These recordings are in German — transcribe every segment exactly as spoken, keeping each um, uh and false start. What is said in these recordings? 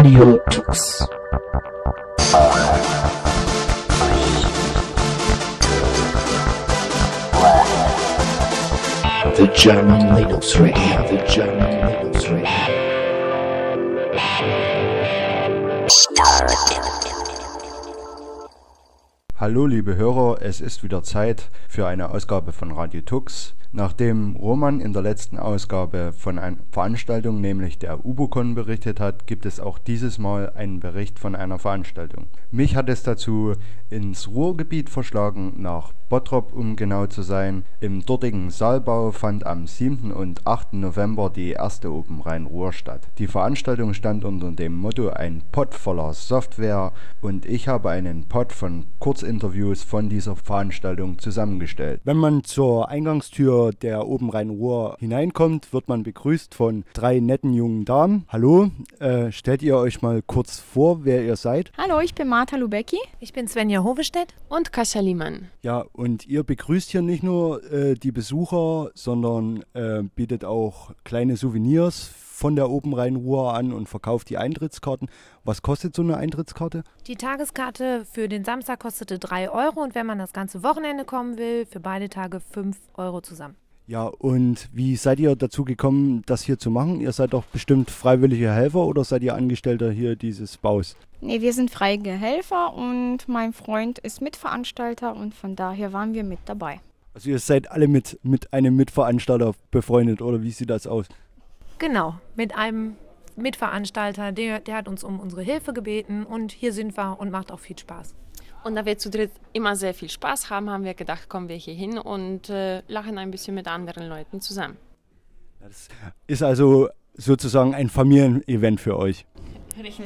Radio Tux. The German Linux Radio, the German Linux Radio. Hallo liebe Hörer, es ist wieder Zeit für eine Ausgabe von Radio Tux. Nachdem Roman in der letzten Ausgabe von einer Veranstaltung, nämlich der UBOCon, berichtet hat, gibt es auch dieses Mal einen Bericht von einer Veranstaltung. Mich hat es dazu ins Ruhrgebiet verschlagen, nach Bottrop, um genau zu sein. Im dortigen Saalbau fand am siebten und achten November die erste Open Rhein-Ruhr statt. Die Veranstaltung stand unter dem Motto ein Pod voller Software und ich habe einen Pod von Kurzinterviews von dieser Veranstaltung zusammengestellt. Wenn man zur Eingangstür der Open Rhein-Ruhr hineinkommt, wird man begrüßt von drei netten jungen Damen. Hallo, äh, stellt ihr euch mal kurz vor, wer ihr seid? Hallo, ich bin Martha Lubecki. Ich bin Svenja Hovestedt und Kasia Liemann. Ja, und ihr begrüßt hier nicht nur äh, die Besucher, sondern äh, bietet auch kleine Souvenirs von der Open Rhein-Ruhr an und verkauft die Eintrittskarten. Was kostet so eine Eintrittskarte? Die Tageskarte für den Samstag kostete drei Euro und wenn man das ganze Wochenende kommen will, für beide Tage fünf Euro zusammen. Ja, und wie seid ihr dazu gekommen, das hier zu machen? Ihr seid doch bestimmt freiwillige Helfer oder seid ihr Angestellter hier dieses Baus? Nee, wir sind freiwillige Helfer und mein Freund ist Mitveranstalter und von daher waren wir mit dabei. Also ihr seid alle mit, mit einem Mitveranstalter befreundet oder wie sieht das aus? Genau, mit einem Mitveranstalter, der, der hat uns um unsere Hilfe gebeten und hier sind wir und macht auch viel Spaß. Und da wir zu dritt immer sehr viel Spaß haben, haben wir gedacht, kommen wir hier hin und äh, lachen ein bisschen mit anderen Leuten zusammen. Das ist also sozusagen ein Familienevent für euch. Richtig.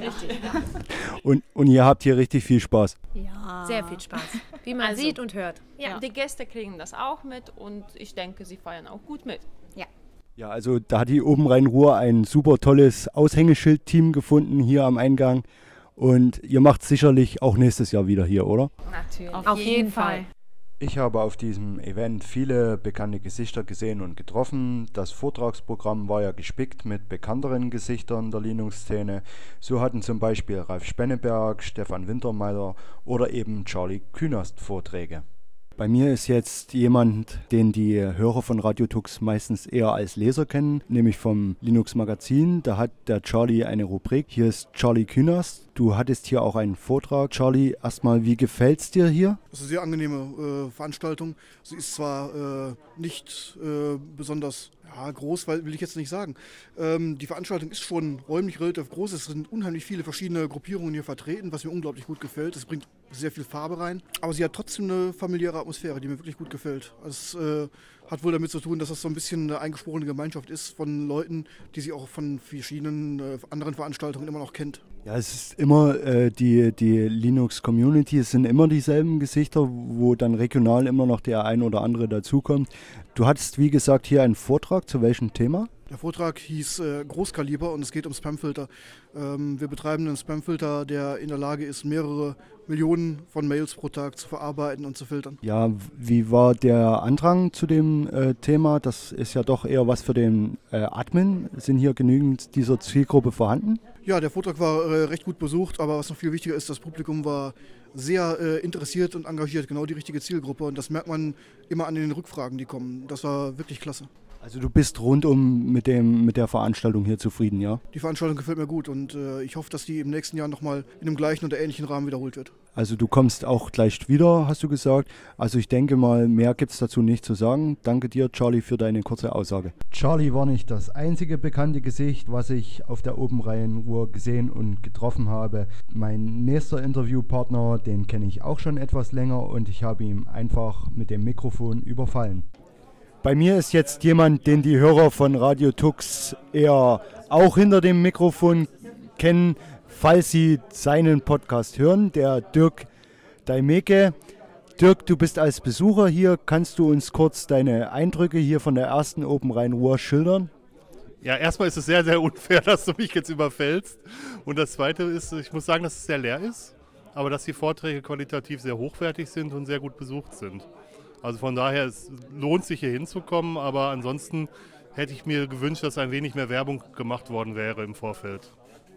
Und, und ihr habt hier richtig viel Spaß. Ja. Sehr viel Spaß, wie man Also, sieht und hört. Ja, Ja. die Gäste kriegen das auch mit und ich denke, sie feiern auch gut mit. Ja, also da hat die Open Rhein-Ruhr ein super tolles Aushängeschild-Team gefunden hier am Eingang. Und ihr macht sicherlich auch nächstes Jahr wieder hier, oder? Natürlich. Auf jeden Fall. Ich habe auf diesem Event viele bekannte Gesichter gesehen und getroffen. Das Vortragsprogramm war ja gespickt mit bekannteren Gesichtern der Linux-Szene. So hatten zum Beispiel Ralf Spenneberg, Stefan Wintermeyer oder eben Charlie Künast Vorträge. Bei mir ist jetzt jemand, den die Hörer von Radio Tux meistens eher als Leser kennen, nämlich vom Linux Magazin. Da hat der Charlie eine Rubrik. Hier ist Charlie Künast. Du hattest hier auch einen Vortrag. Charlie, erstmal, wie gefällt's dir hier? Das ist eine sehr angenehme äh, Veranstaltung. Sie ist zwar äh, nicht äh, besonders ja, groß, weil, will ich jetzt nicht sagen. Ähm, die Veranstaltung ist schon räumlich relativ groß. Es sind unheimlich viele verschiedene Gruppierungen hier vertreten, was mir unglaublich gut gefällt. Es bringt sehr viel Farbe rein. Aber sie hat trotzdem eine familiäre Atmosphäre, die mir wirklich gut gefällt. Also es äh, hat wohl damit zu tun, dass das so ein bisschen eine eingeschworene Gemeinschaft ist von Leuten, die sie auch von verschiedenen äh, anderen Veranstaltungen immer noch kennt. Ja, es ist immer äh, die, die Linux-Community, es sind immer dieselben Gesichter, wo dann regional immer noch der ein oder andere dazukommt. Du hattest, wie gesagt, hier einen Vortrag, zu welchem Thema? Der Vortrag hieß äh, Großkaliber und es geht um Spamfilter. Ähm, wir betreiben einen Spamfilter, der in der Lage ist, mehrere Millionen von Mails pro Tag zu verarbeiten und zu filtern. Ja, wie war der Andrang zu dem äh, Thema? Das ist ja doch eher was für den äh, Admin. Sind hier genügend dieser Zielgruppe vorhanden? Ja, der Vortrag war äh, recht gut besucht, aber was noch viel wichtiger ist, das Publikum war sehr äh, interessiert und engagiert, genau die richtige Zielgruppe. Und das merkt man immer an den Rückfragen, die kommen. Das war wirklich klasse. Also du bist rundum mit, dem, mit der Veranstaltung hier zufrieden, ja? Die Veranstaltung gefällt mir gut und äh, ich hoffe, dass die im nächsten Jahr nochmal in dem gleichen oder ähnlichen Rahmen wiederholt wird. Also du kommst auch gleich wieder, hast du gesagt. Also ich denke mal, mehr gibt es dazu nicht zu sagen. Danke dir, Charlie, für deine kurze Aussage. Charlie war nicht das einzige bekannte Gesicht, was ich auf der Open Rhein-Ruhr gesehen und getroffen habe. Mein nächster Interviewpartner, den kenne ich auch schon etwas länger und ich habe ihn einfach mit dem Mikrofon überfallen. Bei mir ist jetzt jemand, den die Hörer von Radio Tux eher auch hinter dem Mikrofon kennen, falls sie seinen Podcast hören, der Dirk Daimeke. Dirk, du bist als Besucher hier. Kannst du uns kurz deine Eindrücke hier von der ersten Open Rhein-Ruhr schildern? Ja, erstmal ist es sehr, sehr unfair, dass du mich jetzt überfällst. Und das Zweite ist, ich muss sagen, dass es sehr leer ist, aber dass die Vorträge qualitativ sehr hochwertig sind und sehr gut besucht sind. Also von daher, es lohnt sich hier hinzukommen, aber ansonsten hätte ich mir gewünscht, dass ein wenig mehr Werbung gemacht worden wäre im Vorfeld.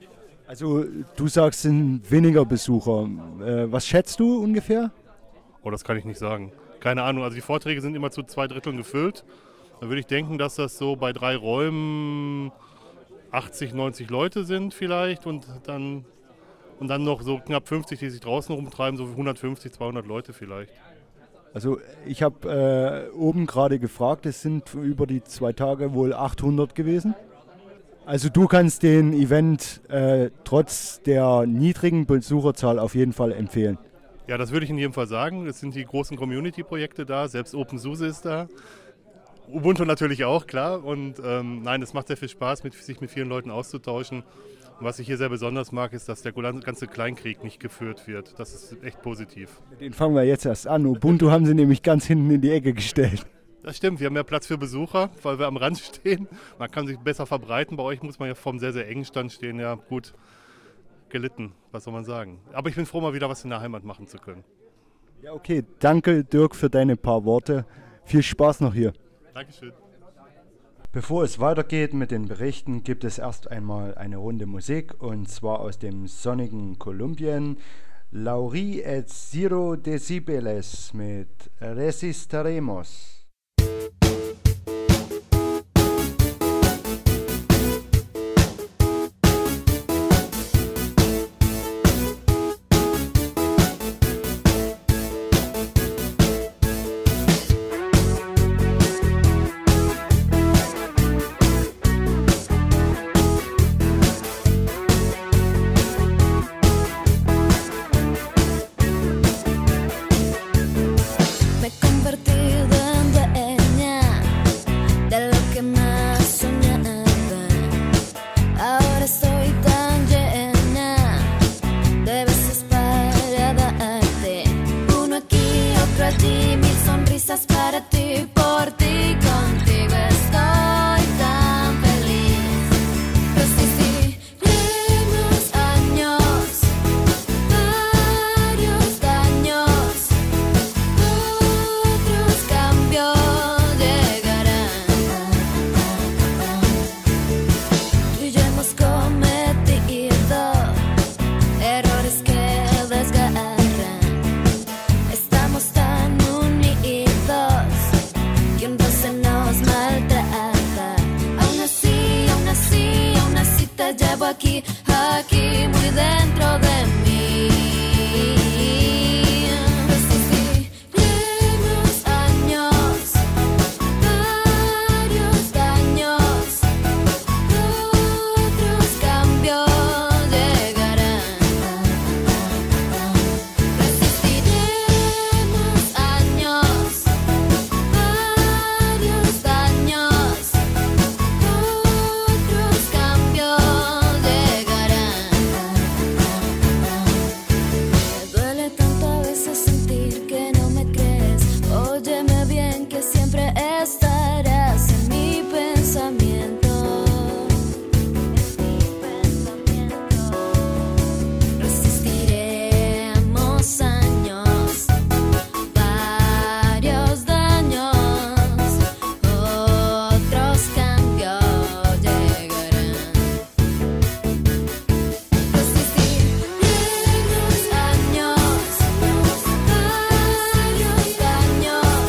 Also du sagst, es sind weniger Besucher. Äh, was schätzt du ungefähr? Oh, das kann ich nicht sagen. Keine Ahnung, also die Vorträge sind immer zu zwei Dritteln gefüllt. Da würde ich denken, dass das so bei drei Räumen achtzig, neunzig Leute sind vielleicht und dann, und dann noch so knapp fünfzig, die sich draußen rumtreiben, so hundertfünfzig, zweihundert Leute vielleicht. Also ich habe äh, oben gerade gefragt, es sind über die zwei Tage wohl achthundert gewesen. Also du kannst den Event äh, trotz der niedrigen Besucherzahl auf jeden Fall empfehlen. Ja, das würde ich in jedem Fall sagen. Es sind die großen Community-Projekte da, selbst OpenSUSE ist da. Ubuntu natürlich auch, klar. Und ähm, nein, es macht sehr viel Spaß, mit, sich mit vielen Leuten auszutauschen. Und was ich hier sehr besonders mag, ist, dass der ganze Kleinkrieg nicht geführt wird. Das ist echt positiv. Den fangen wir jetzt erst an. Ubuntu haben sie nämlich ganz hinten in die Ecke gestellt. Das stimmt, wir haben mehr Platz für Besucher, weil wir am Rand stehen. Man kann sich besser verbreiten. Bei euch muss man ja vom sehr, sehr engen Stand stehen. Ja, gut gelitten, was soll man sagen. Aber ich bin froh, mal wieder was in der Heimat machen zu können. Ja, okay. Danke, Dirk, für deine paar Worte. Viel Spaß noch hier. Dankeschön. Bevor es weitergeht mit den Berichten, gibt es erst einmal eine Runde Musik, und zwar aus dem sonnigen Kolumbien. Laurie et Zero Decibeles mit Resistiremos. Aquí, aquí, muy dentro de mí. Resistiremos años, varios daños, otros cambios llegarán. Resistiremos años, varios daños, otros cambios. Estarás en mi pensamiento, en mi pensamiento. Resistiremos años, varios daños, otros cambios llegarán. Resistiremos años, varios daños.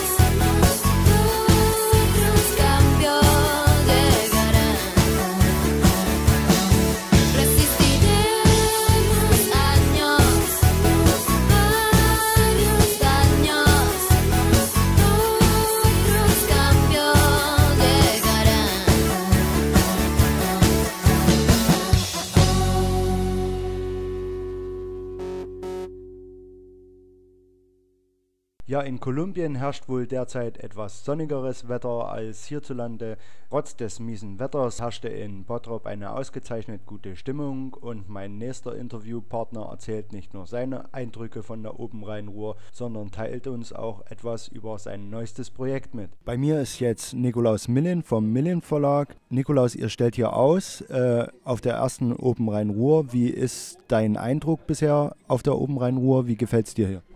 Ja, in Kolumbien herrscht wohl derzeit etwas sonnigeres Wetter als hierzulande. Trotz des miesen Wetters herrschte in Bottrop eine ausgezeichnet gute Stimmung, und mein nächster Interviewpartner erzählt nicht nur seine Eindrücke von der Obenrhein-Ruhr, sondern teilt uns auch etwas über sein neuestes Projekt mit. Bei mir ist jetzt Nikolaus Millin vom Millin Verlag. Nikolaus, ihr stellt hier aus äh, auf der ersten Obenrhein-Ruhr. Wie ist dein Eindruck bisher auf der Obenrhein-Ruhr? Wie gefällt es dir hier?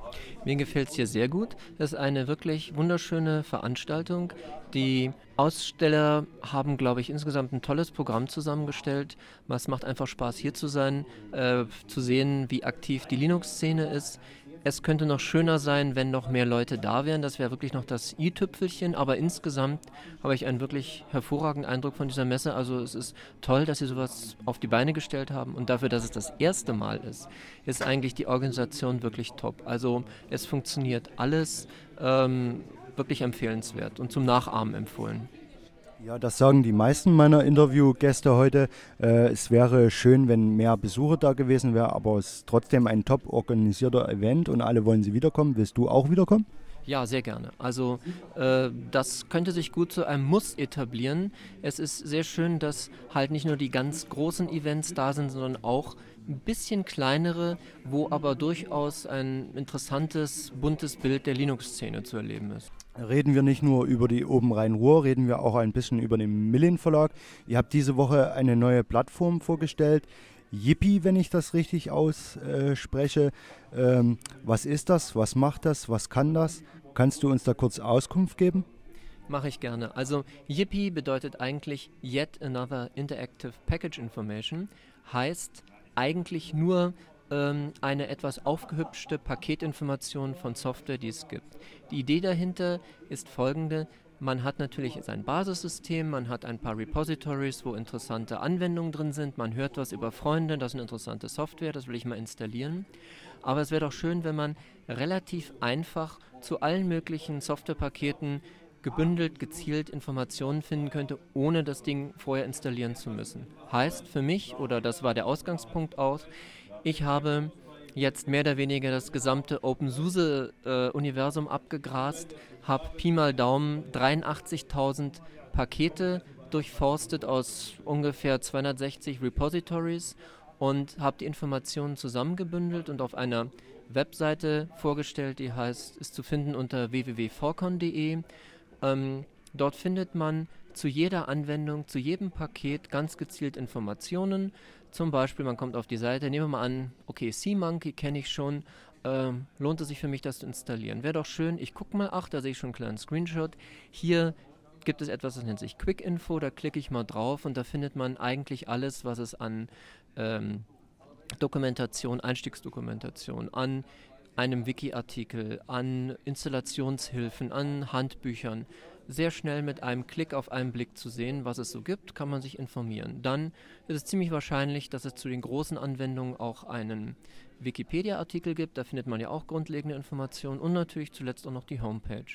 Mir gefällt es hier sehr gut. Das ist eine wirklich wunderschöne Veranstaltung. Die Aussteller haben, glaube ich, insgesamt ein tolles Programm zusammengestellt. Es macht einfach Spaß, hier zu sein, äh, zu sehen, wie aktiv die Linux-Szene ist. Es könnte noch schöner sein, wenn noch mehr Leute da wären. Das wäre wirklich noch das i-Tüpfelchen. Aber insgesamt habe ich einen wirklich hervorragenden Eindruck von dieser Messe. Also es ist toll, dass sie sowas auf die Beine gestellt haben. Und dafür, dass es das erste Mal ist, ist eigentlich die Organisation wirklich top. Also es funktioniert alles, ähm, wirklich empfehlenswert und zum Nachahmen empfohlen. Ja, das sagen die meisten meiner Interviewgäste heute. Äh, es wäre schön, wenn mehr Besucher da gewesen wären, aber es ist trotzdem ein top organisierter Event und alle wollen sie wiederkommen. Willst du auch wiederkommen? Ja, sehr gerne. Also äh, das könnte sich gut zu einem Muss etablieren. Es ist sehr schön, dass halt nicht nur die ganz großen Events da sind, sondern auch ein bisschen kleinere, wo aber durchaus ein interessantes, buntes Bild der Linux-Szene zu erleben ist. Reden wir nicht nur über die Open Rhein-Ruhr, reden wir auch ein bisschen über den Millin Verlag. Ihr habt diese Woche eine neue Plattform vorgestellt, Yippie, wenn ich das richtig ausspreche. Ähm, was ist das? Was macht das? Was kann das? Kannst du uns da kurz Auskunft geben? Mache ich gerne. Also Yippie bedeutet eigentlich Yet Another Interactive Package Information, heißt eigentlich nur ähm, eine etwas aufgehübschte Paketinformation von Software, die es gibt. Die Idee dahinter ist folgende: Man hat natürlich sein Basissystem, man hat ein paar Repositories, wo interessante Anwendungen drin sind, man hört was über Freunde, das ist eine interessante Software, das will ich mal installieren. Aber es wäre doch schön, wenn man relativ einfach zu allen möglichen Softwarepaketen gebündelt, gezielt Informationen finden könnte, ohne das Ding vorher installieren zu müssen. Heißt für mich, oder das war der Ausgangspunkt auch, ich habe jetzt mehr oder weniger das gesamte OpenSUSE-Universum äh, abgegrast, habe Pi mal Daumen dreiundachtzigtausend Pakete durchforstet aus ungefähr zweihundertsechzig Repositories und habe die Informationen zusammengebündelt und auf einer Webseite vorgestellt, die heißt, ist zu finden unter w w w punkt forcon punkt d e. Ähm, dort findet man zu jeder Anwendung, zu jedem Paket ganz gezielt Informationen. Zum Beispiel, man kommt auf die Seite, nehmen wir mal an, okay, SeaMonkey kenne ich schon, ähm, lohnt es sich für mich, das zu installieren? Wäre doch schön, ich gucke mal, ach, da sehe ich schon einen kleinen Screenshot. Hier gibt es etwas, das nennt sich Quick Info, da klicke ich mal drauf und da findet man eigentlich alles, was es an ähm, Dokumentation, Einstiegsdokumentation, an einem Wiki-Artikel, an Installationshilfen, an Handbüchern, sehr schnell mit einem Klick auf einen Blick zu sehen, was es so gibt, kann man sich informieren. Dann ist es ziemlich wahrscheinlich, dass es zu den großen Anwendungen auch einen Wikipedia-Artikel gibt, da findet man ja auch grundlegende Informationen und natürlich zuletzt auch noch die Homepage.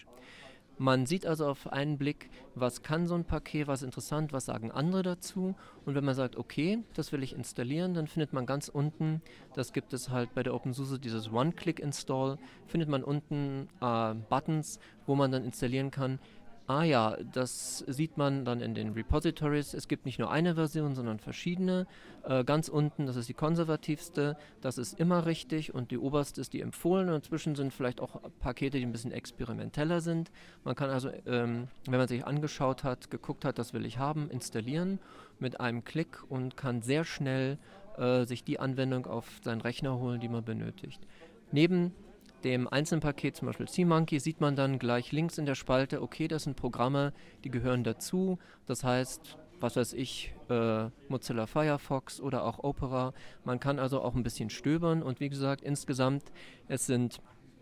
Man sieht also auf einen Blick, was kann so ein Paket, was ist interessant, was sagen andere dazu. Und wenn man sagt, okay, das will ich installieren, dann findet man ganz unten, das gibt es halt bei der OpenSUSE, dieses One-Click-Install, findet man unten äh, Buttons, wo man dann installieren kann. Ah ja, das sieht man dann in den Repositories. Es gibt nicht nur eine Version, sondern verschiedene. Äh, ganz unten, das ist die konservativste, das ist immer richtig und die oberste ist die empfohlene. Und dazwischen sind vielleicht auch Pakete, die ein bisschen experimenteller sind. Man kann also, ähm, wenn man sich angeschaut hat, geguckt hat, das will ich haben, installieren mit einem Klick und kann sehr schnell äh, sich die Anwendung auf seinen Rechner holen, die man benötigt. Neben dem einzelnen Paket, zum Beispiel SeaMonkey, sieht man dann gleich links in der Spalte, okay, das sind Programme, die gehören dazu. Das heißt, was weiß ich, äh, Mozilla Firefox oder auch Opera. Man kann also auch ein bisschen stöbern und wie gesagt, insgesamt, es sind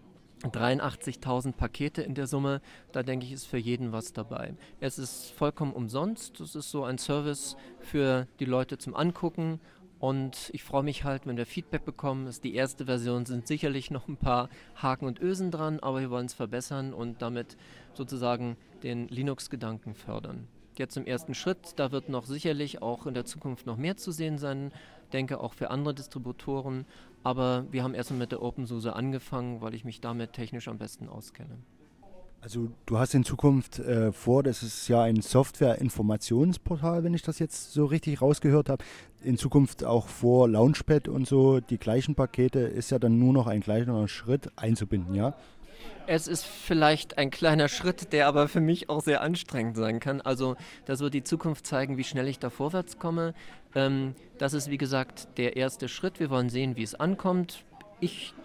dreiundachtzigtausend Pakete in der Summe. Da denke ich, ist für jeden was dabei. Es ist vollkommen umsonst. Es ist so ein Service für die Leute zum Angucken. Und ich freue mich halt, wenn wir Feedback bekommen. Das ist die erste Version, sind sicherlich noch ein paar Haken und Ösen dran, aber wir wollen es verbessern und damit sozusagen den Linux-Gedanken fördern. Jetzt im ersten Schritt, da wird noch sicherlich auch in der Zukunft noch mehr zu sehen sein, denke auch für andere Distributoren, aber wir haben erstmal mit der OpenSUSE angefangen, weil ich mich damit technisch am besten auskenne. Also du hast in Zukunft äh, vor, das ist ja ein Software-Informationsportal, wenn ich das jetzt so richtig rausgehört habe, in Zukunft auch vor Launchpad und so die gleichen Pakete, ist ja dann nur noch ein kleiner Schritt einzubinden, ja? Es ist vielleicht ein kleiner Schritt, der aber für mich auch sehr anstrengend sein kann. Also das wird die Zukunft zeigen, wie schnell ich da vorwärts komme. Ähm, das ist wie gesagt der erste Schritt. Wir wollen sehen, wie es ankommt. Ich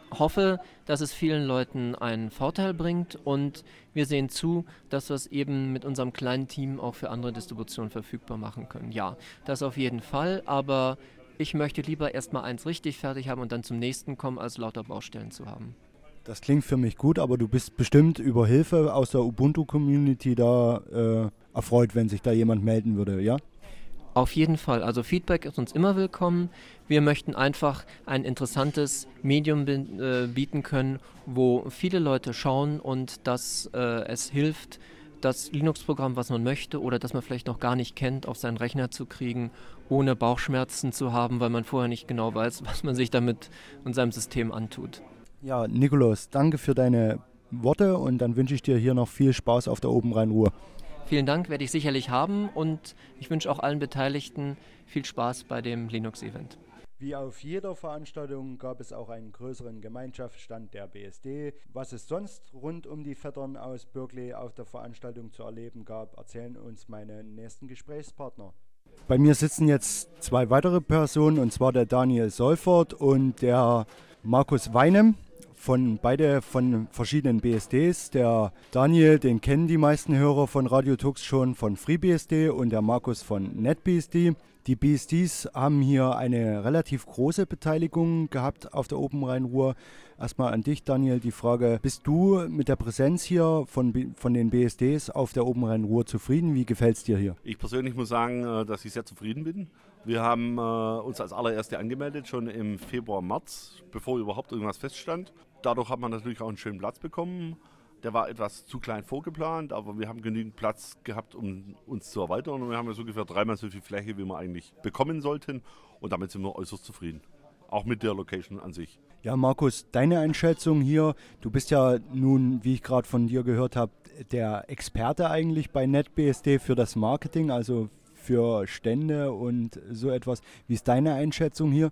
hoffe, dass es vielen Leuten einen Vorteil bringt und wir sehen zu, dass wir es eben mit unserem kleinen Team auch für andere Distributionen verfügbar machen können. Ja, das auf jeden Fall, aber ich möchte lieber erstmal eins richtig fertig haben und dann zum nächsten kommen, als lauter Baustellen zu haben. Das klingt für mich gut, aber du bist bestimmt über Hilfe aus der Ubuntu-Community da äh, erfreut, wenn sich da jemand melden würde, ja? Auf jeden Fall. Also Feedback ist uns immer willkommen. Wir möchten einfach ein interessantes Medium bi- äh, bieten können, wo viele Leute schauen und dass äh, es hilft, das Linux-Programm, was man möchte oder das man vielleicht noch gar nicht kennt, auf seinen Rechner zu kriegen, ohne Bauchschmerzen zu haben, weil man vorher nicht genau weiß, was man sich damit und seinem System antut. Ja, Nikolaus, danke für deine Worte und dann wünsche ich dir hier noch viel Spaß auf der Oberrhein-Ruhr. Vielen Dank, werde ich sicherlich haben und ich wünsche auch allen Beteiligten viel Spaß bei dem Linux-Event. Wie auf jeder Veranstaltung gab es auch einen größeren Gemeinschaftsstand der B S D. Was es sonst rund um die Vettern aus Berkeley auf der Veranstaltung zu erleben gab, erzählen uns meine nächsten Gesprächspartner. Bei mir sitzen jetzt zwei weitere Personen, und zwar der Daniel Solfert und der Markus Weinem. Von beide von verschiedenen B S Ds. Der Daniel, den kennen die meisten Hörer von Radio Tux schon von FreeBSD und der Markus von NetBSD. Die B S Ds haben hier eine relativ große Beteiligung gehabt auf der Oberrhein-Ruhr. Erstmal an dich, Daniel, die Frage, bist du mit der Präsenz hier von, B- von den B S Ds auf der Oberrhein-Ruhr zufrieden? Wie gefällt es dir hier? Ich persönlich muss sagen, äh, dass ich sehr zufrieden bin. Wir haben äh, uns als allererste angemeldet, schon im Februar, März, bevor überhaupt irgendwas feststand. Dadurch hat man natürlich auch einen schönen Platz bekommen. Der war etwas zu klein vorgeplant, aber wir haben genügend Platz gehabt, um uns zu erweitern. Und wir haben jetzt ungefähr dreimal so viel Fläche, wie wir eigentlich bekommen sollten. Und damit sind wir äußerst zufrieden. Auch mit der Location an sich. Ja, Markus, deine Einschätzung hier. Du bist ja nun, wie ich gerade von dir gehört habe, der Experte eigentlich bei NetBSD für das Marketing, also für Stände und so etwas. Wie ist deine Einschätzung hier?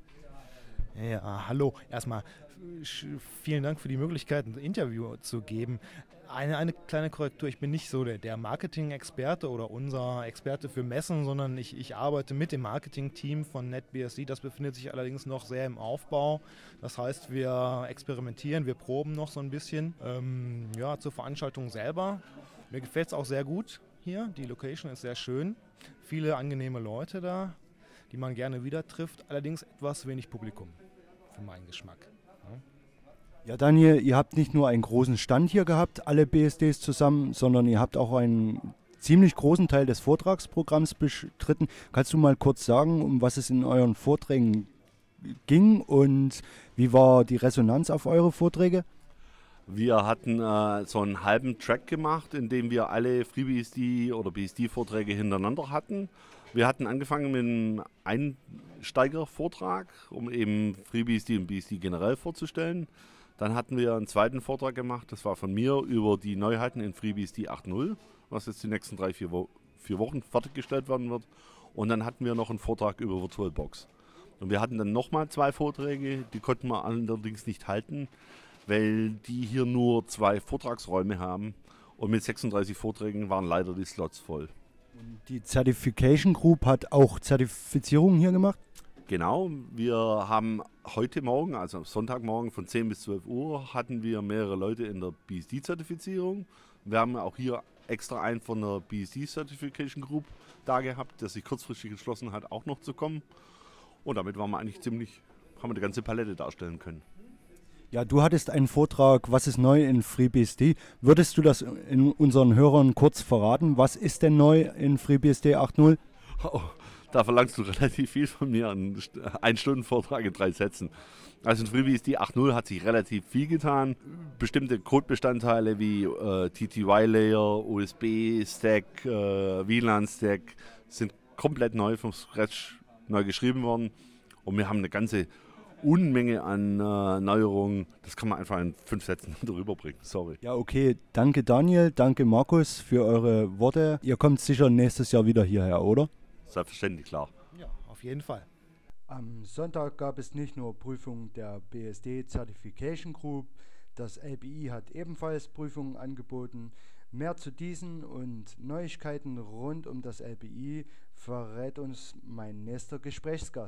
Ja, hallo. Erstmal sch- vielen Dank für die Möglichkeit, ein Interview zu geben. Eine, eine kleine Korrektur, ich bin nicht so der, der Marketing-Experte oder unser Experte für Messen, sondern ich, ich arbeite mit dem Marketing-Team von NetBSD. Das befindet sich allerdings noch sehr im Aufbau. Das heißt, wir experimentieren, wir proben noch so ein bisschen. Ähm, ja, zur Veranstaltung selber. Mir gefällt es auch sehr gut hier. Die Location ist sehr schön. Viele angenehme Leute da, die man gerne wieder trifft. Allerdings etwas wenig Publikum für meinen Geschmack. Ja. Ja, Daniel, ihr habt nicht nur einen großen Stand hier gehabt, alle B S Ds zusammen, sondern ihr habt auch einen ziemlich großen Teil des Vortragsprogramms bestritten. Kannst du mal kurz sagen, um was es in euren Vorträgen ging und wie war die Resonanz auf eure Vorträge? Wir hatten äh, so einen halben Track gemacht, in dem wir alle FreeBSD oder B S D-Vorträge hintereinander hatten. Wir hatten angefangen mit einem Einsteigervortrag, um eben FreeBSD und B S D generell vorzustellen. Dann hatten wir einen zweiten Vortrag gemacht, das war von mir, über die Neuheiten in FreeBSD acht Punkt null, was jetzt die nächsten drei, vier, Wo- vier Wochen fertiggestellt werden wird. Und dann hatten wir noch einen Vortrag über VirtualBox. Und wir hatten dann nochmal zwei Vorträge, die konnten wir allerdings nicht halten, weil die hier nur zwei Vortragsräume haben. Und mit sechsunddreißig Vorträgen waren leider die Slots voll. Die Certification Group hat auch Zertifizierungen hier gemacht? Genau, wir haben heute Morgen, also Sonntagmorgen von zehn bis zwölf Uhr, hatten wir mehrere Leute in der B S D-Zertifizierung. Wir haben auch hier extra einen von der B S D Certification Group da gehabt, der sich kurzfristig entschlossen hat, auch noch zu kommen. Und damit waren wir eigentlich ziemlich, haben wir die ganze Palette darstellen können. Ja, du hattest einen Vortrag, was ist neu in FreeBSD. Würdest du das in unseren Hörern kurz verraten? Was ist denn neu in FreeBSD acht Punkt null? Oh, da verlangst du relativ viel von mir, einen Ein-Stunden-Vortrag in drei Sätzen. Also in FreeBSD acht Punkt null hat sich relativ viel getan. Bestimmte Codebestandteile wie äh, T T Y-Layer, U S B-Stack, äh, W L A N-Stack sind komplett neu vom Scratch neu geschrieben worden. Und wir haben eine ganze Unmenge an äh, Neuerungen. Das kann man einfach in fünf Sätzen darüber bringen. Sorry. Ja, okay. Danke Daniel, danke Markus für eure Worte. Ihr kommt sicher nächstes Jahr wieder hierher, oder? Selbstverständlich, klar. Ja, auf jeden Fall. Am Sonntag gab es nicht nur Prüfungen der B S D Certification Group, das L B I hat ebenfalls Prüfungen angeboten. Mehr zu diesen und Neuigkeiten rund um das L B I verrät uns mein nächster Gesprächsgast.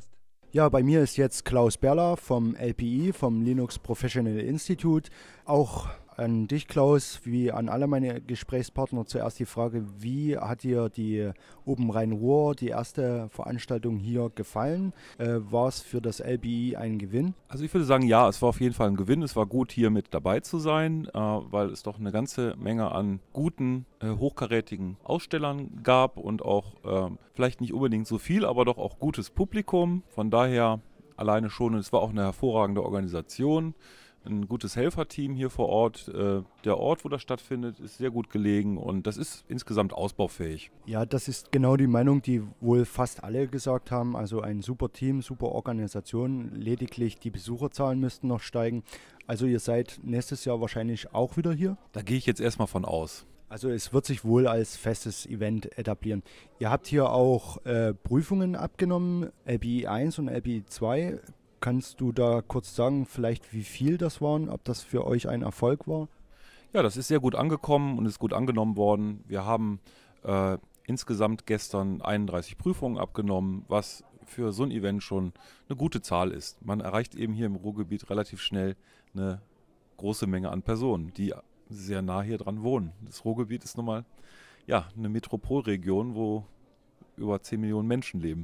Ja, bei mir ist jetzt Klaus Berler vom L P I, vom Linux Professional Institute. Auch an dich, Klaus, wie an alle meine Gesprächspartner zuerst die Frage, wie hat dir die Open Rhein-Ruhr, die erste Veranstaltung hier gefallen? Äh, war es für das L P I ein Gewinn? Also ich würde sagen, ja, es war auf jeden Fall ein Gewinn. Es war gut, hier mit dabei zu sein, äh, weil es doch eine ganze Menge an guten, äh, hochkarätigen Ausstellern gab und auch äh, vielleicht nicht unbedingt so viel, aber doch auch gutes Publikum. Von daher alleine schon, es war auch eine hervorragende Organisation. Ein gutes Helferteam hier vor Ort. Äh, der Ort, wo das stattfindet, ist sehr gut gelegen und das ist insgesamt ausbaufähig. Ja, das ist genau die Meinung, die wohl fast alle gesagt haben. Also ein super Team, super Organisation. Lediglich die Besucherzahlen müssten noch steigen. Also ihr seid nächstes Jahr wahrscheinlich auch wieder hier? Da gehe ich jetzt erstmal von aus. Also es wird sich wohl als festes Event etablieren. Ihr habt hier auch äh, Prüfungen abgenommen, L P I eins und L P I zwei. Kannst du da kurz sagen, vielleicht wie viel das waren, ob das für euch ein Erfolg war? Ja, das ist sehr gut angekommen und ist gut angenommen worden. Wir haben äh, insgesamt gestern einunddreißig Prüfungen abgenommen, was für so ein Event schon eine gute Zahl ist. Man erreicht eben hier im Ruhrgebiet relativ schnell eine große Menge an Personen, die sehr nah hier dran wohnen. Das Ruhrgebiet ist nun mal ja, eine Metropolregion, wo über zehn Millionen Menschen leben.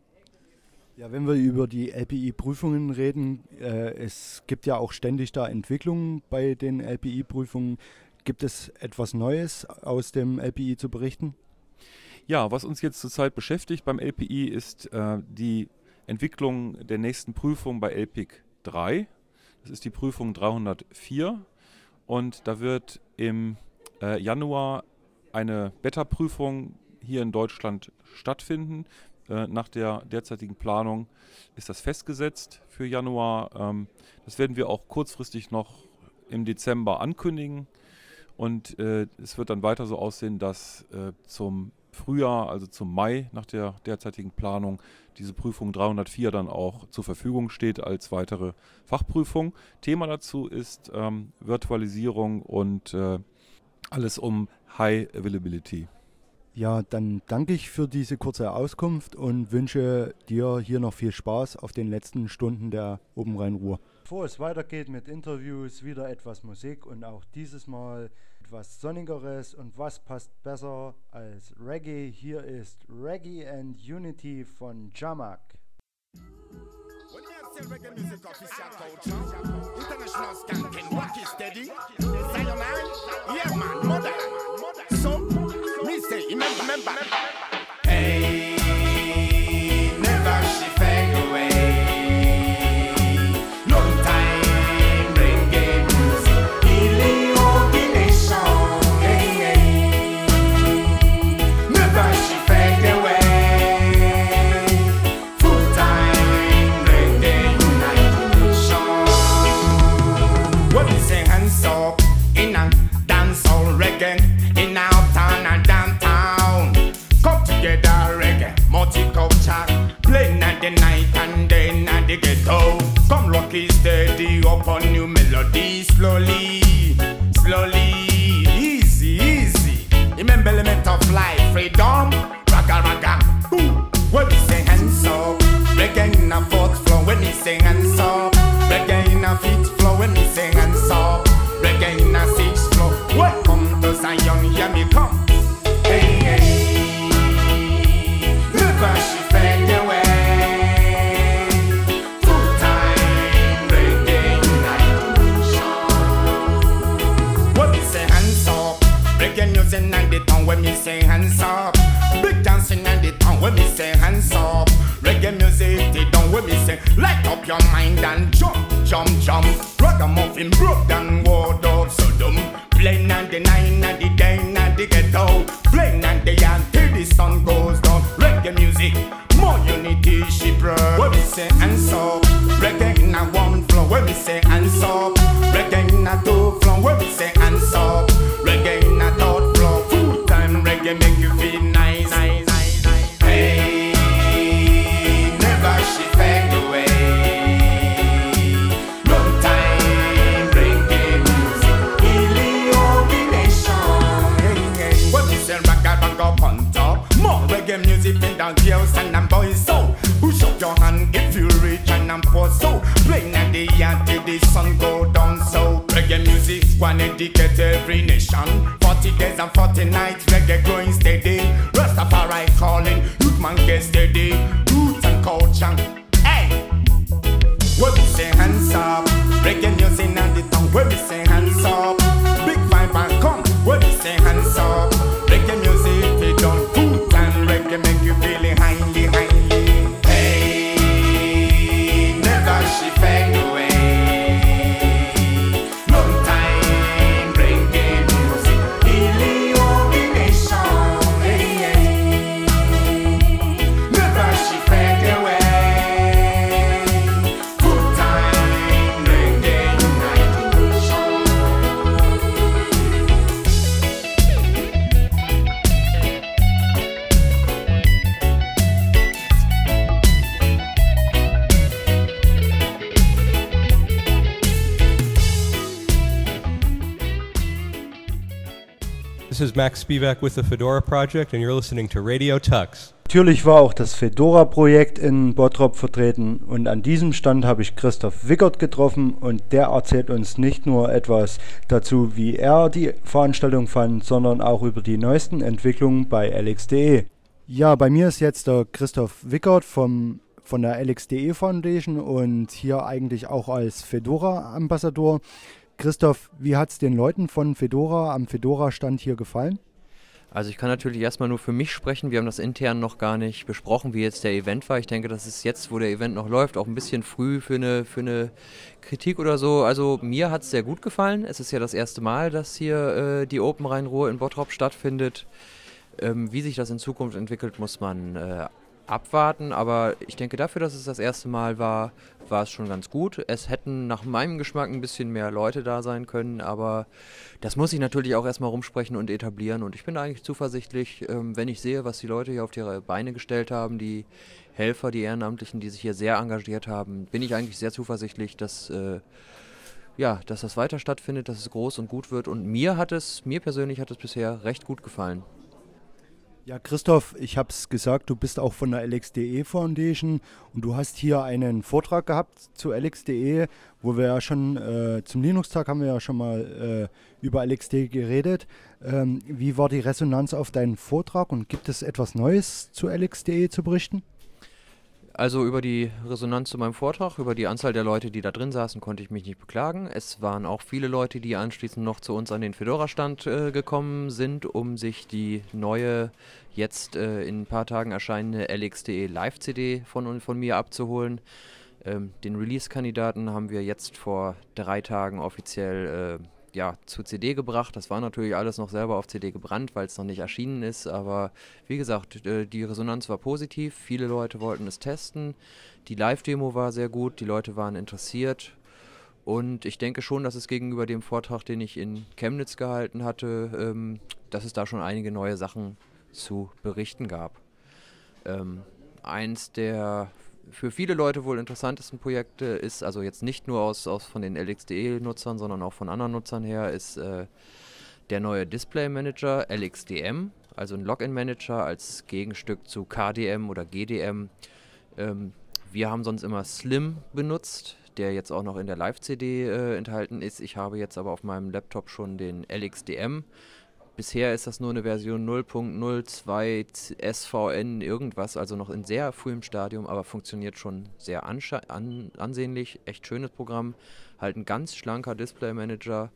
Ja, wenn wir über die L P I-Prüfungen reden, äh, es gibt ja auch ständig da Entwicklungen bei den L P I-Prüfungen. Gibt es etwas Neues aus dem L P I zu berichten? Ja, was uns jetzt zurzeit beschäftigt beim L P I ist äh, die Entwicklung der nächsten Prüfung bei L P I C drei. Das ist die Prüfung dreihundertvier und da wird im äh, Januar eine Beta-Prüfung hier in Deutschland stattfinden. Nach der derzeitigen Planung ist das festgesetzt für Januar. Das werden wir auch kurzfristig noch im Dezember ankündigen. Und es wird dann weiter so aussehen, dass zum Frühjahr, also zum Mai nach der derzeitigen Planung, diese Prüfung dreihundertvier dann auch zur Verfügung steht als weitere Fachprüfung. Thema dazu ist Virtualisierung und alles um High Availability. Ja, dann danke ich für diese kurze Auskunft und wünsche dir hier noch viel Spaß auf den letzten Stunden der Open Rhein-Ruhr. Bevor es weitergeht mit Interviews, wieder etwas Musik und auch dieses Mal etwas Sonnigeres. Und was passt besser als Reggae? Hier ist Reggae and Unity von Jamak. Me say, remember, remember, hey, never she fade away. Long time, reggae music, healing all the nation. Hey, hey, never she fade away. Full time, reggae unite nation. What we say, hands up in a dancehall reggae. In our town and downtown, come together, reggae, multicultural, playing at the night and then at the ghetto. Come rock it steady up on new melody, slowly, slowly, easy, easy. Remember element of life, freedom, ragga ragga. Ooh. When we say hands up, reggae in a fourth floor. When we say hands up, reggae in a fifth floor. When we say hands up, reggae in a sixth floor. Welcome to Zion, hear me come. Hey, hey, never she fade away. Full time, reggae unite nation. When we say hands up, reggae music and the town. When we say hands up, big dancing and the town. When we say hands up, reggae music they down. When we say light up your mind and jump, jump, jump. Ragamuffin broke down word of Sodom. Playing at the nine and the day and the ghetto. Playing at the yard till the sun goes down. Reggae music, more unity she brought. When we say hands up, reggae in a one flow. When we say hands up, reggae in a two flow. When we say hands up, reggae in a third flow. Full time reggae make you feel nice, nice, nice, nice. Hey, never she fade away. Long time reggae music, healing all the nation. Hey, hey. When we say ragga ragga on top, more reggae music in the girls and them boys. So push up your hand if you the sun go down. So reggae music one educate every nation. Forty days and forty nights, reggae growing steady. Rastafari calling, youth man get steady. Roots and culture, hey. When we say hands up, reggae music and the tongue. When we say hands up, big vibe and come. When we say hands up, reggae music they done full time. Reggae make you feeling highly, highly. Hey, never she fade away. Long time reggae music, healing all the nation. Hey, hey. Never she fade away. This is Max Spivak with the Fedora Project, and you're listening to Radio Tux. Natürlich war auch das Fedora-Projekt in Bottrop vertreten und an diesem Stand habe ich Christoph Wickert getroffen und der erzählt uns nicht nur etwas dazu, wie er die Veranstaltung fand, sondern auch über die neuesten Entwicklungen bei L X punkt de. Ja, bei mir ist jetzt der Christoph Wickert vom, von der L X punkt de Foundation und hier eigentlich auch als Fedora-Ambassador. Christoph, wie hat es den Leuten von Fedora am Fedora-Stand hier gefallen? Also ich kann natürlich erstmal nur für mich sprechen. Wir haben das intern noch gar nicht besprochen, wie jetzt der Event war. Ich denke, das ist jetzt, wo der Event noch läuft, auch ein bisschen früh für eine, für eine Kritik oder so. Also mir hat es sehr gut gefallen. Es ist ja das erste Mal, dass hier äh, die Open Rhein-Ruhr in Bottrop stattfindet. Ähm, wie sich das in Zukunft entwickelt, muss man äh, abwarten, aber ich denke, dafür, dass es das erste Mal war, war es schon ganz gut. Es hätten nach meinem Geschmack ein bisschen mehr Leute da sein können, aber das muss ich natürlich auch erstmal rumsprechen und etablieren und ich bin eigentlich zuversichtlich, ähm, wenn ich sehe, was die Leute hier auf ihre Beine gestellt haben, die Helfer, die Ehrenamtlichen, die sich hier sehr engagiert haben, bin ich eigentlich sehr zuversichtlich, dass, äh, ja, dass das weiter stattfindet, dass es groß und gut wird und mir hat es, mir persönlich hat es bisher recht gut gefallen. Ja, Christoph, ich habe es gesagt, du bist auch von der L X punkt de Foundation und du hast hier einen Vortrag gehabt zu L X punkt de, wo wir ja schon äh, zum Linux-Tag haben wir ja schon mal äh, über L X punkt de geredet. Ähm, wie war die Resonanz auf deinen Vortrag und gibt es etwas Neues zu L X punkt de zu berichten? Also über die Resonanz zu meinem Vortrag, über die Anzahl der Leute, die da drin saßen, konnte ich mich nicht beklagen. Es waren auch viele Leute, die anschließend noch zu uns an den Fedora-Stand äh, gekommen sind, um sich die neue, jetzt äh, in ein paar Tagen erscheinende L X punkt de Live-C D von, von mir abzuholen. Ähm, den Release-Kandidaten haben wir jetzt vor drei Tagen offiziell äh, ja, zu C D gebracht. Das war natürlich alles noch selber auf C D gebrannt, weil es noch nicht erschienen ist, aber wie gesagt, äh, die Resonanz war positiv, viele Leute wollten es testen, die Live-Demo war sehr gut, die Leute waren interessiert und ich denke schon, dass es gegenüber dem Vortrag, den ich in Chemnitz gehalten hatte, ähm, dass es da schon einige neue Sachen zu berichten gab. Ähm, eins der für viele Leute wohl interessantesten Projekte ist, also jetzt nicht nur aus, aus von den L X punkt de-Nutzern, sondern auch von anderen Nutzern her, ist äh, der neue Display Manager L X D M, also ein Login-Manager als Gegenstück zu K D M oder G D M. Ähm, wir haben sonst immer Slim benutzt, der jetzt auch noch in der Live-C D äh, enthalten ist. Ich habe jetzt aber auf meinem Laptop schon den L X D M. Bisher ist das nur eine Version null Punkt null zwei S V N irgendwas, also noch in sehr frühem Stadium, aber funktioniert schon sehr an ansehnlich, echt schönes Programm, halt ein ganz schlanker Display-Manager,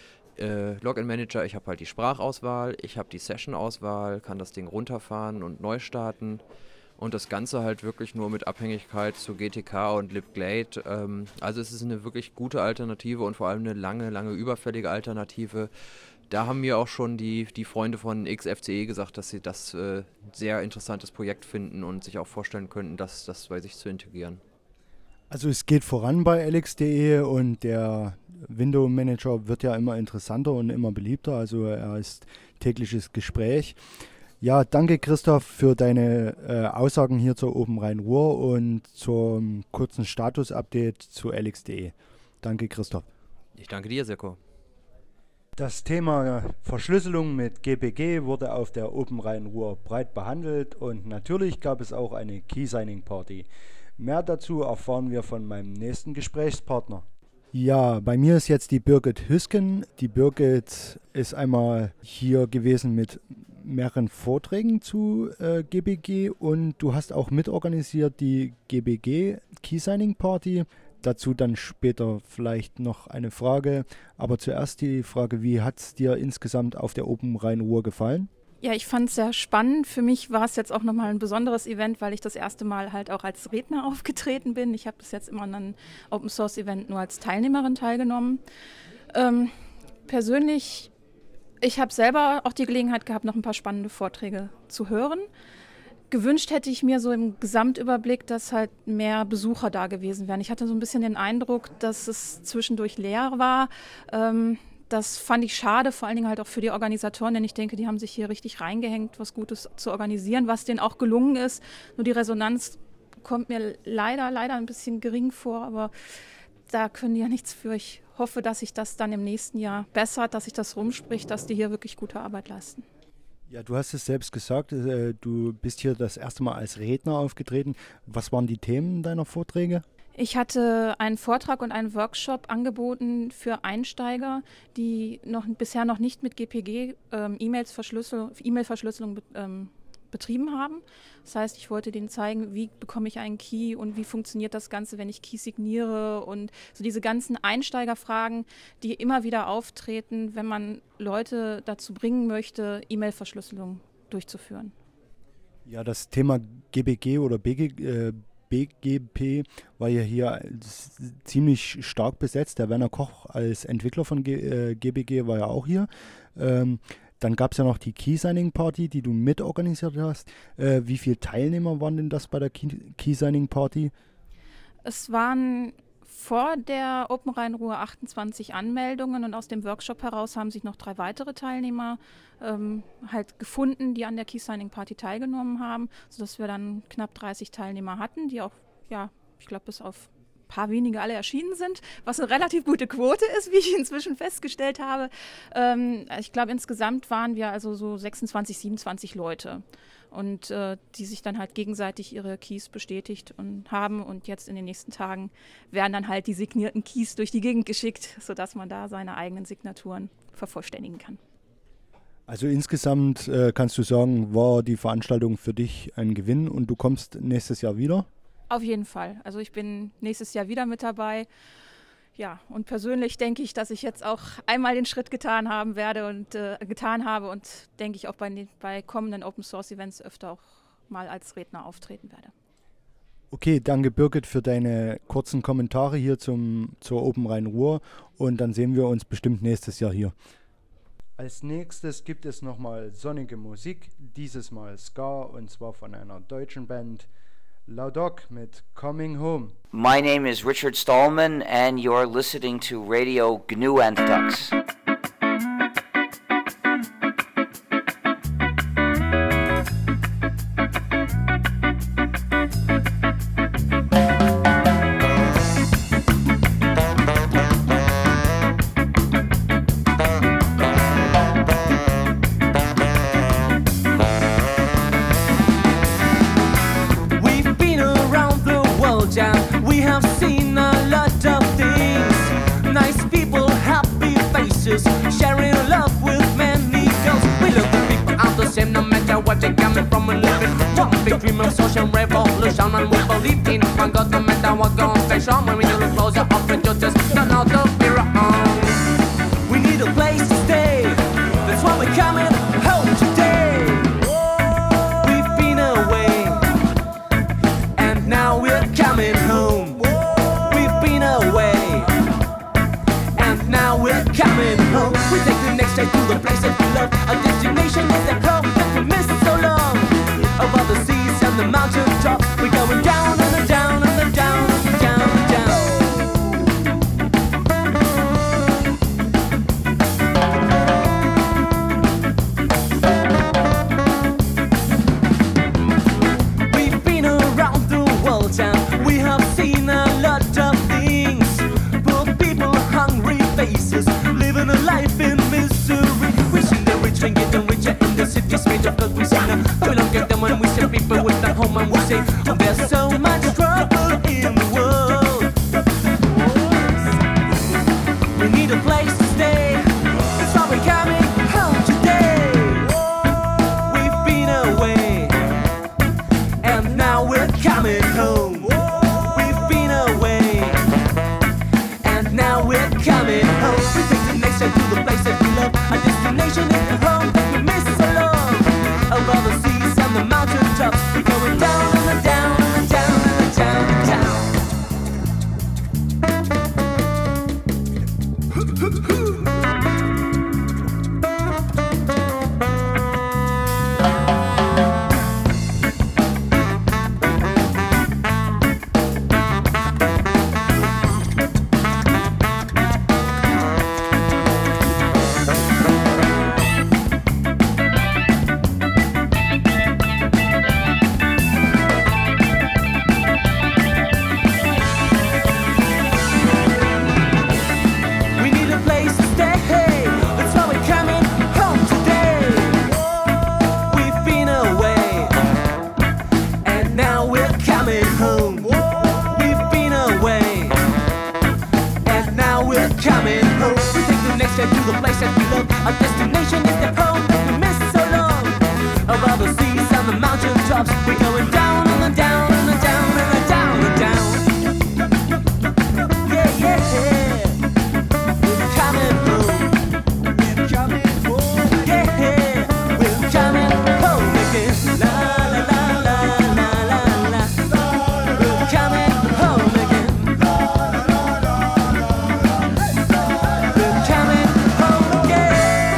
äh, Login-Manager, ich habe halt die Sprachauswahl, ich habe die Session-Auswahl, kann das Ding runterfahren und neu starten und das Ganze halt wirklich nur mit Abhängigkeit zu G T K und libglade, ähm, also es ist eine wirklich gute Alternative und vor allem eine lange, lange überfällige Alternative. Da haben mir auch schon die, die Freunde von X F C E gesagt, dass sie das äh, sehr interessantes Projekt finden und sich auch vorstellen könnten, das, das bei sich zu integrieren. Also es geht voran bei L X punkt de und der Window Manager wird ja immer interessanter und immer beliebter, also er ist tägliches Gespräch. Ja, danke Christoph für deine äh, Aussagen hier zur Open Rhein-Ruhr und zum kurzen Status-Update zu L X punkt de. Danke Christoph. Ich danke dir, Seko. Das Thema Verschlüsselung mit G P G wurde auf der Open Rhein-Ruhr breit behandelt und natürlich gab es auch eine Key-Signing-Party. Mehr dazu erfahren wir von meinem nächsten Gesprächspartner. Ja, bei mir ist jetzt die Birgit Hüsken. Die Birgit ist einmal hier gewesen mit mehreren Vorträgen zu äh, G B G und du hast auch mitorganisiert die G B G Key Signing Party. Dazu dann später vielleicht noch eine Frage. Aber zuerst die Frage, wie hat es dir insgesamt auf der Open Rhein-Ruhr gefallen? Ja, ich fand es sehr spannend. Für mich war es jetzt auch nochmal ein besonderes Event, weil ich das erste Mal halt auch als Redner aufgetreten bin. Ich habe bis jetzt immer an einem Open Source Event nur als Teilnehmerin teilgenommen. Ähm, persönlich, ich habe selber auch die Gelegenheit gehabt, noch ein paar spannende Vorträge zu hören. Gewünscht hätte ich mir so im Gesamtüberblick, dass halt mehr Besucher da gewesen wären. Ich hatte so ein bisschen den Eindruck, dass es zwischendurch leer war. Ähm, Das fand ich schade, vor allen Dingen halt auch für die Organisatoren, denn ich denke, die haben sich hier richtig reingehängt, was Gutes zu organisieren, was denen auch gelungen ist. Nur die Resonanz kommt mir leider, leider ein bisschen gering vor, aber da können die ja nichts für. Ich hoffe, dass sich das dann im nächsten Jahr bessert, dass sich das rumspricht, dass die hier wirklich gute Arbeit leisten. Ja, du hast es selbst gesagt, äh, du bist hier das erste Mal als Redner aufgetreten. Was waren die Themen deiner Vorträge? Ich hatte einen Vortrag und einen Workshop angeboten für Einsteiger, die noch, bisher noch nicht mit G P G ähm, E-Mails Verschlüssel, E-Mail-Verschlüsselung be, ähm, betrieben haben. Das heißt, ich wollte denen zeigen, wie bekomme ich einen Key und wie funktioniert das Ganze, wenn ich Key signiere und so diese ganzen Einsteigerfragen, die immer wieder auftreten, wenn man Leute dazu bringen möchte, E-Mail-Verschlüsselung durchzuführen. Ja, das Thema G B G oder B G, äh, B G P war ja hier ziemlich stark besetzt. Der Werner Koch als Entwickler von G, äh, G B G war ja auch hier. Ähm, dann gab es ja noch die Key Signing Party, die du mitorganisiert hast. Äh, wie viele Teilnehmer waren denn das bei der Key, Key Signing Party? Es waren vor der Open Rhein-Ruhr achtundzwanzig Anmeldungen und aus dem Workshop heraus haben sich noch drei weitere Teilnehmer ähm, halt gefunden, die an der Key Signing Party teilgenommen haben, sodass wir dann knapp dreißig Teilnehmer hatten, die auch, ja, ich glaube, bis auf ein paar wenige alle erschienen sind, was eine relativ gute Quote ist, wie ich inzwischen festgestellt habe. Ähm, ich glaube, insgesamt waren wir also so sechsundzwanzig, siebenundzwanzig Leute. Und äh, die sich dann halt gegenseitig ihre Keys bestätigt und haben. Und jetzt in den nächsten Tagen werden dann halt die signierten Keys durch die Gegend geschickt, sodass man da seine eigenen Signaturen vervollständigen kann. Also insgesamt äh, kannst du sagen, war die Veranstaltung für dich ein Gewinn und du kommst nächstes Jahr wieder? Auf jeden Fall. Also ich bin nächstes Jahr wieder mit dabei. Ja, und persönlich denke ich, dass ich jetzt auch einmal den Schritt getan haben werde und äh, getan habe und denke ich auch bei, bei kommenden Open Source Events öfter auch mal als Redner auftreten werde. Okay, danke Birgit für deine kurzen Kommentare hier zum, zur Open Rhein-Ruhr und dann sehen wir uns bestimmt nächstes Jahr hier. Als nächstes gibt es nochmal sonnige Musik, dieses Mal Ska und zwar von einer deutschen Band. Laudok mit Coming Home. My name is Richard Stallman and you're listening to Radio G N U and Tux. Sharing love with many girls. We look at people out the same, no matter what they're coming from and living. One big dream of social revolution, and we believe in one God, no matter what goes special. When we look closer up into just none of the be wrong. We need a place to stay. That's why we're coming home today. We've been away, and now we're coming home. We've been away, and now we're coming home. We take the next step to the place that we love. A destination is that home that we missed so long. Above the seas and the mountain top, we're going down and down and down and down and down. We've been around the world and we have seen a lot of things. Poor people, hungry faces, living a life in misery. We've seen the rich and getting richer in the cities made of blood. We say no, we don't get them when we see people with a home and we say, oh, there's so much trouble in the world. stops. We're going down and the down and the down and the down and down. Yeah, yeah, yeah. We're coming home. We're coming home. Yeah, yeah. We're coming home again. La la la la la la la. We're coming home again. We're coming home again.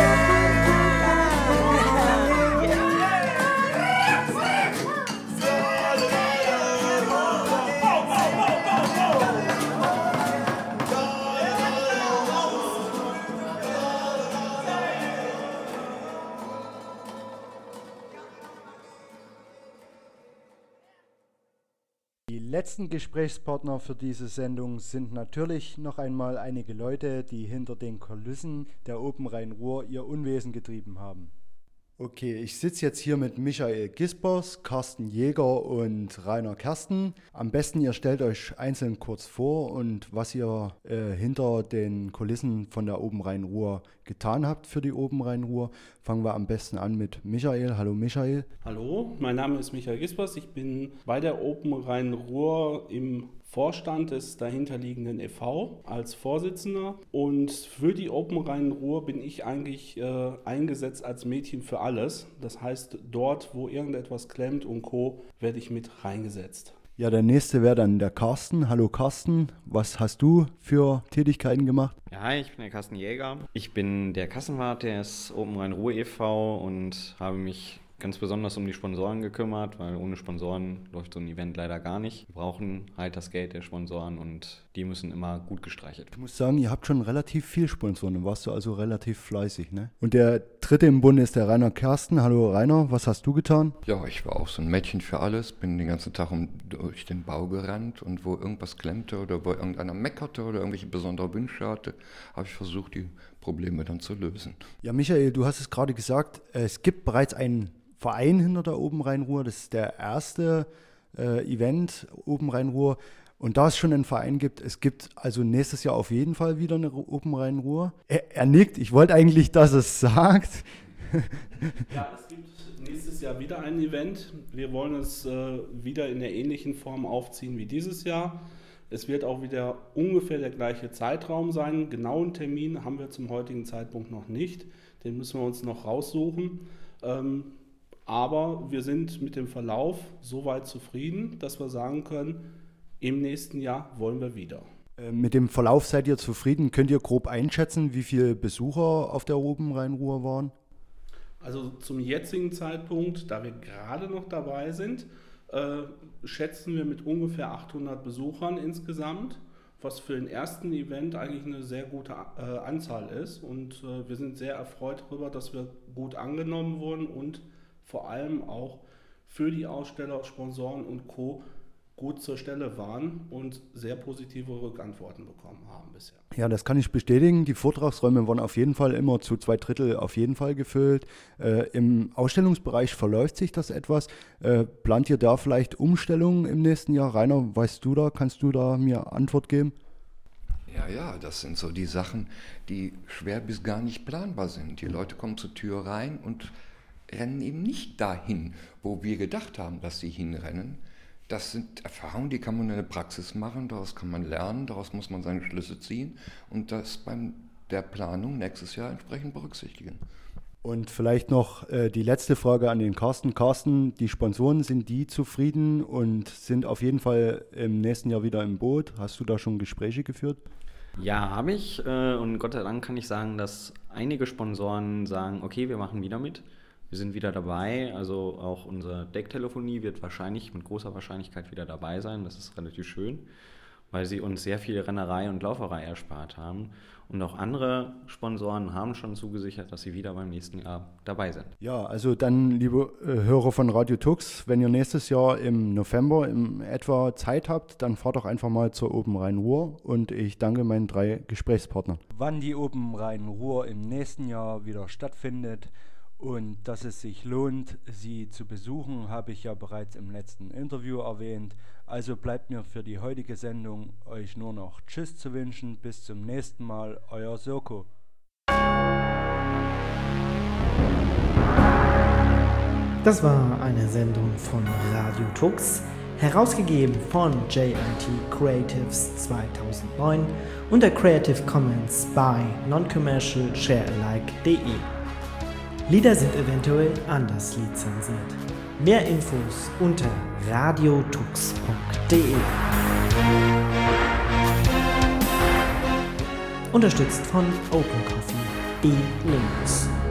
Die letzten Gesprächspartner für diese Sendung sind natürlich noch einmal einige Leute, die hinter den Kulissen der Open Rhein-Ruhr ihr Unwesen getrieben haben. Okay, ich sitze jetzt hier mit Michael Gispers, Carsten Jäger und Rainer Kersten. Am besten ihr stellt euch einzeln kurz vor und was ihr äh, hinter den Kulissen von der Open Rhein-Ruhr getan habt für die Open Rhein-Ruhr. Fangen wir am besten an mit Michael. Hallo Michael. Hallo, mein Name ist Michael Gispers. Ich bin bei der Open Rhein-Ruhr im Vorstand des dahinterliegenden e V als Vorsitzender, und für die Open Rhein-Ruhr bin ich eigentlich äh, eingesetzt als Mädchen für alles. Das heißt, dort, wo irgendetwas klemmt und Co., werde ich mit reingesetzt. Ja, der nächste wäre dann der Carsten. Hallo Carsten, was hast du für Tätigkeiten gemacht? Ja, ich bin der Carsten Jäger. Ich bin der Kassenwart des Open Rhein-Ruhr e V und habe mich ganz besonders um die Sponsoren gekümmert, weil ohne Sponsoren läuft so ein Event leider gar nicht. Wir brauchen halt das Geld der Sponsoren und die müssen immer gut gestreichelt. Ich muss sagen, ihr habt schon relativ viel Sponsoren, dann warst du also relativ fleißig, ne? Und der dritte im Bunde ist der Rainer Kersten. Hallo Rainer, was hast du getan? Ja, ich war auch so ein Mädchen für alles, bin den ganzen Tag um, durch den Bau gerannt und wo irgendwas klemmte oder wo irgendeiner meckerte oder irgendwelche besondere Wünsche hatte, habe ich versucht, die Probleme dann zu lösen. Ja, Michael, du hast es gerade gesagt, es gibt bereits einen Verein hinter der Open Rhein-Ruhr. Das ist der erste äh, Event Open Rhein-Ruhr. Und da es schon einen Verein gibt, es gibt also nächstes Jahr auf jeden Fall wieder eine Open Rhein-Ruhr. Er, er nickt, ich wollte eigentlich, dass es sagt. Ja, es gibt nächstes Jahr wieder ein Event. Wir wollen es äh, wieder in der ähnlichen Form aufziehen wie dieses Jahr. Es wird auch wieder ungefähr der gleiche Zeitraum sein. Genauen Termin haben wir zum heutigen Zeitpunkt noch nicht. Den müssen wir uns noch raussuchen. Ähm, Aber wir sind mit dem Verlauf so weit zufrieden, dass wir sagen können, im nächsten Jahr wollen wir wieder. Äh, mit dem Verlauf seid ihr zufrieden? Könnt ihr grob einschätzen, wie viele Besucher auf der Open Rhein-Ruhr waren? Also zum jetzigen Zeitpunkt, da wir gerade noch dabei sind, äh, schätzen wir mit ungefähr achthundert Besuchern insgesamt, was für den ersten Event eigentlich eine sehr gute äh, Anzahl ist. Und äh, wir sind sehr erfreut darüber, dass wir gut angenommen wurden und vor allem auch für die Aussteller, Sponsoren und Co. gut zur Stelle waren und sehr positive Rückantworten bekommen haben bisher. Ja, das kann ich bestätigen. Die Vortragsräume waren auf jeden Fall immer zu zwei Drittel auf jeden Fall gefüllt. Äh, Im Ausstellungsbereich verläuft sich das etwas. Äh, plant ihr da vielleicht Umstellungen im nächsten Jahr? Rainer, weißt du da, kannst du da mir Antwort geben? Ja, ja, das sind so die Sachen, die schwer bis gar nicht planbar sind. Die Leute kommen zur Tür rein und rennen eben nicht dahin, wo wir gedacht haben, dass sie hinrennen. Das sind Erfahrungen, die kann man in der Praxis machen, daraus kann man lernen, daraus muss man seine Schlüsse ziehen und das beim der Planung nächstes Jahr entsprechend berücksichtigen. Und vielleicht noch äh, die letzte Frage an den Carsten. Carsten, die Sponsoren, sind die zufrieden und sind auf jeden Fall im nächsten Jahr wieder im Boot? Hast du da schon Gespräche geführt? Ja, habe ich äh, und Gott sei Dank kann ich sagen, dass einige Sponsoren sagen, okay, wir machen wieder mit. Wir sind wieder dabei, also auch unsere Decktelefonie wird wahrscheinlich mit großer Wahrscheinlichkeit wieder dabei sein. Das ist relativ schön, weil sie uns sehr viel Rennerei und Lauferei erspart haben. Und auch andere Sponsoren haben schon zugesichert, dass sie wieder beim nächsten Jahr dabei sind. Ja, also dann, liebe äh, Hörer von Radio Tux, wenn ihr nächstes Jahr im November im etwa Zeit habt, dann fahrt doch einfach mal zur Open Rhein-Ruhr und ich danke meinen drei Gesprächspartnern. Wann die Open Rhein-Ruhr im nächsten Jahr wieder stattfindet, und dass es sich lohnt, sie zu besuchen, habe ich ja bereits im letzten Interview erwähnt. Also bleibt mir für die heutige Sendung euch nur noch Tschüss zu wünschen. Bis zum nächsten Mal, euer Sirko. Das war eine Sendung von Radio Tux, herausgegeben von J I T Creatives zweitausendneun unter Creative Commons by Non-Commercial Share-alike punkt de. Lieder sind eventuell anders lizenziert. Mehr Infos unter radiotux punkt de. Unterstützt von OpenCoffee, B Linux.